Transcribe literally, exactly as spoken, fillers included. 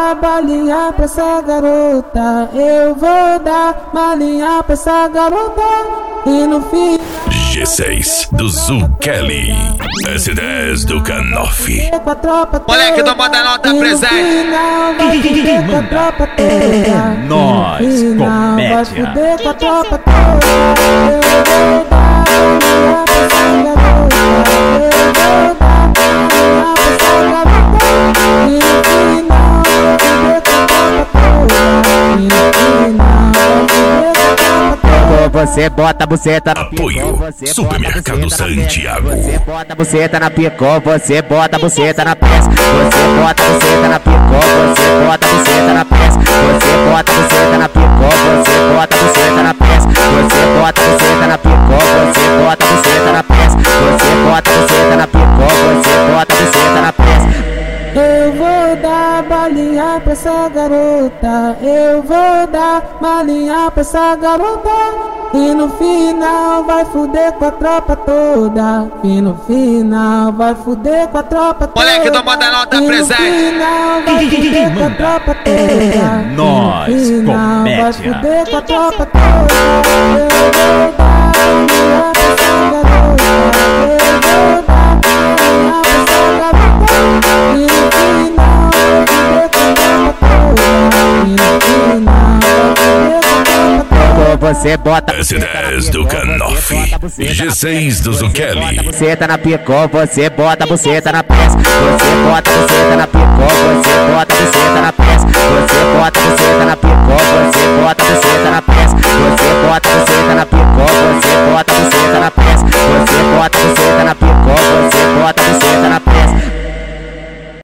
dar balinha pra essa garota, eu vou dar balinha pra essa garota e no fim G seis do Zuccheli, S dez do Canoff. Moleque do Modelão tá presente. É nóis, comédia. Você bota a buceta na Apoio Supermercado Santiago. Você bota a buceta na picô, você bota a buceta na peça. Você bota a buceta na picô, você bota a buceta na peça. Você bota a buceta na picô, você bota a buceta na peça. Você bota a buceta na picô, você bota a buceta na peça. Você bota a buceta na picô, você bota a buceta na peça. Eu vou dar balinha pra essa garota, eu vou dar balinha pra essa garota e no final vai fuder com a tropa toda. E no final vai fuder com a tropa toda. Moleque do Modelão tá presente. E no final vai fuder com a tropa toda. Nós, E no final vai comédia. fuder com a tropa toda. Eu vou dar balinha pra essa garota, eu vou dar balinha pra essa garota e no final vai fuder com a tropa toda. E no final vai fuder com a tropa toda. Você bota a S dez do Canoff, G seis do Zuccheli. buceta na picô, você bota a buceta na peça. Você bota a buceta na picô, você bota a buceta